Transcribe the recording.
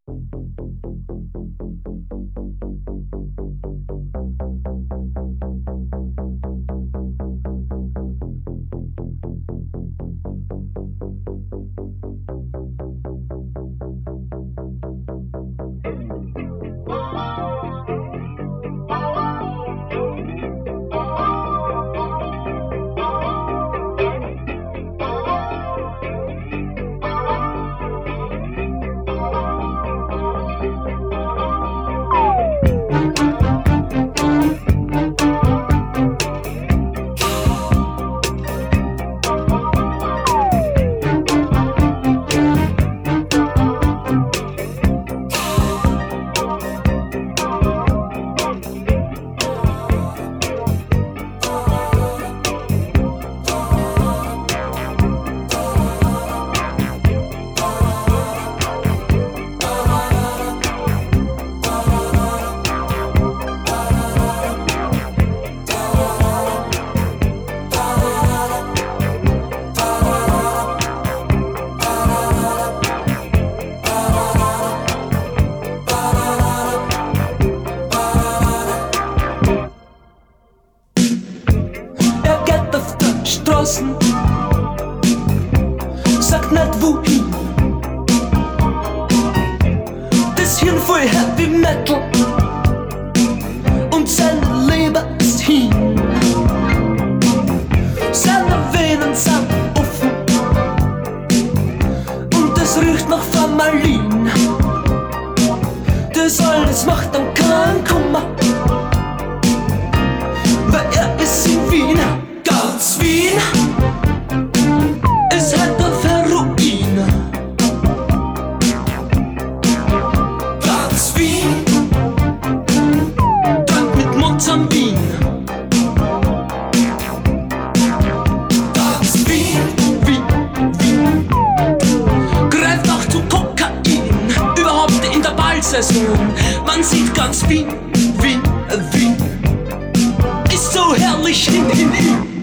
Sagt nicht wohin. Das Hirn voll Heavy Metal und seine Leber ist hin. Seine Venen sind offen und es riecht nach Formalin. Das alles macht dann keinen Kummer, weil er ist in Wien. Ganz Wien ist halt auf Heroin. Ganz Wien trank mit Mozambin. Ganz Wien, Wien greift auch zu Kokain. Überhaupt in der Ballsaison. Man sieht ganz Wien ist so herrlich hin.